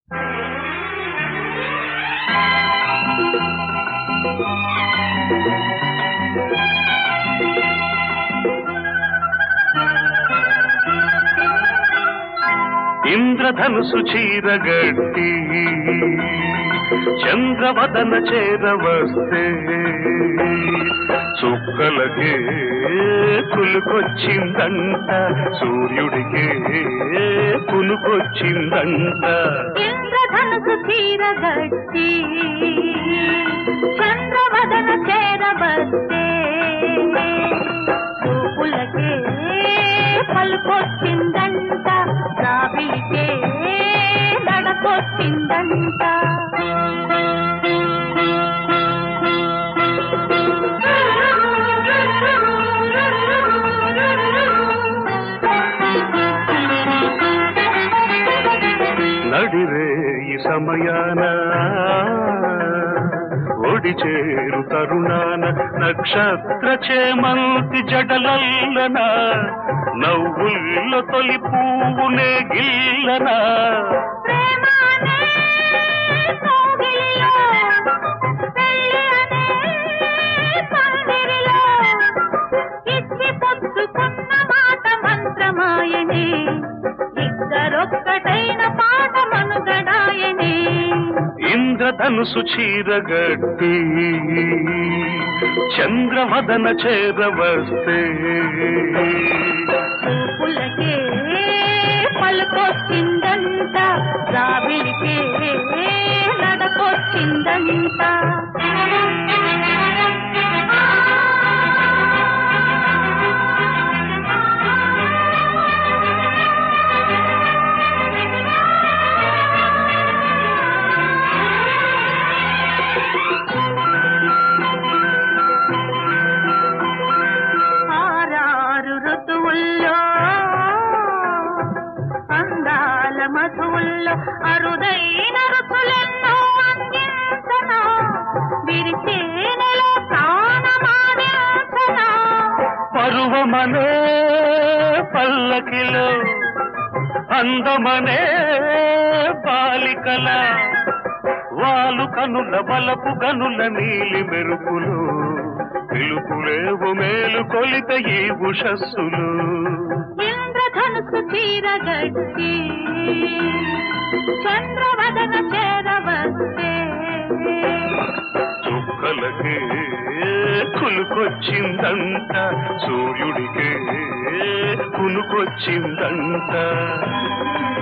ఇంద్రధనుసు చీరగట్టి చంద్రవదన చేరవస్తే చుక్కలకే కులుకొచ్చిందంట, సూర్యుడికే కునుకొచ్చిందంట. ఇంద్రధనుసు చీరగట్టి చంద్రవదన చేరవస్తే చూపులకే పలుకొచ్చిందంట, రావికే నడకొచ్చిందంట. నడిరే ఈ సమయాన ఒడి చేరు తరుణాన నక్షత్ర చేమంతి జడలల్లన నవ్వుల్లో తొలి పువ్వునే గిల్లనా. ఇంద్రధనుసు చీరగట్టి చంద్రవదన చేరవస్తే చూపులకే పలుకొచ్చిందంట, రావిలికే నడకొచ్చిందంట. అందాల మధువుల్లో అరుదైన రుచులెన్నో అందించనా, విరిచేనెలో ప్రాణమాదించనా. పరువమనే పల్లకిలో అందమనే బాలికల వాలు కనుల బలపు గనుల నీలి మెరుపులు పిలుపులేవు మేలు కొలిత ఈ ఉషస్సులు. ఇంద్రధనుసు చీరగట్టి చంద్రవదన చేరవస్తే చుక్కలకే కులుకొచ్చిందంట, సూర్యుడికే కునుకొచ్చిందంట.